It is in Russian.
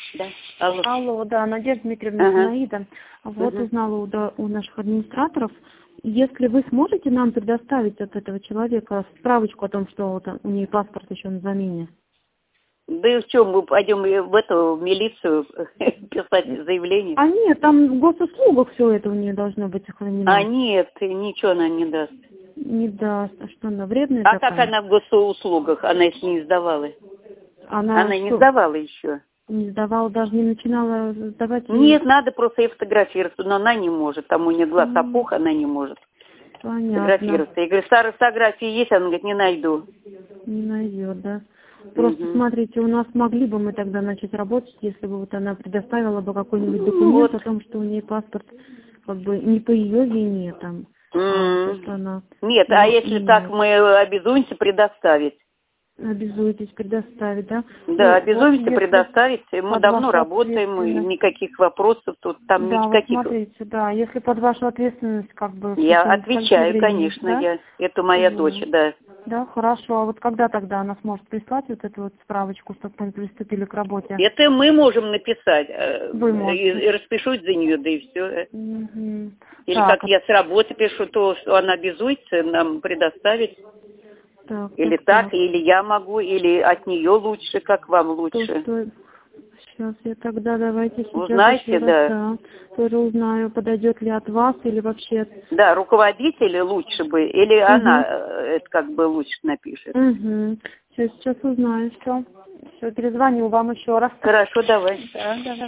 Да. Алло. Алло, да, Надежда Дмитриевна Зинаида. Вот узнала у наших администраторов. Если вы сможете нам предоставить от этого человека справочку о том, что вот у нее паспорт еще на замене? Да и в чем мы пойдем в эту милицию писать заявление? А нет, там в госуслугах все это у нее должно быть сохранено. А нет, ничего она не даст. Не даст. А что она вредная А такая? как она в госуслугах? Она их не сдавала. Она не сдавала еще. Не сдавала, даже не начинала сдавать? Нет, надо просто ей фотографироваться, но она не может. Там у нее глаз опух, она не может. Понятно. Фотографироваться. Я говорю, старые фотографии есть? Она говорит, не найду. Не найдет, да. Просто смотрите, у нас могли бы мы тогда начать работать, если бы вот она предоставила бы какой-нибудь документ о том, что у нее паспорт как бы не по ее вине там. То, что она... Нет, а если так, мы обязуемся предоставить. Обязуетесь предоставить, да? Да, обязуемся предоставить. Мы давно работаем, и никаких вопросов тут там да, никаких. Вот смотрите, да, если под вашу ответственность как бы... Я отвечаю, конечно, да? Это моя дочь, да. Да, хорошо. А вот когда тогда она сможет прислать вот эту вот справочку, чтобы мы приступили к работе? Это мы можем написать. Вы можете. И распишусь за нее, да и все. Или так, как я с работы пишу, то, что она обязуется нам предоставить. Так, или так, или я могу, или от нее лучше, как вам лучше. Сейчас я тогда давайте сейчас узнаете, да, тоже узнаю, подойдет ли от вас или вообще. Да, руководитель лучше бы, или она это как бы лучше напишет. Сейчас узнаю, все. Все, перезвоню вам еще раз. Хорошо, давай. Да.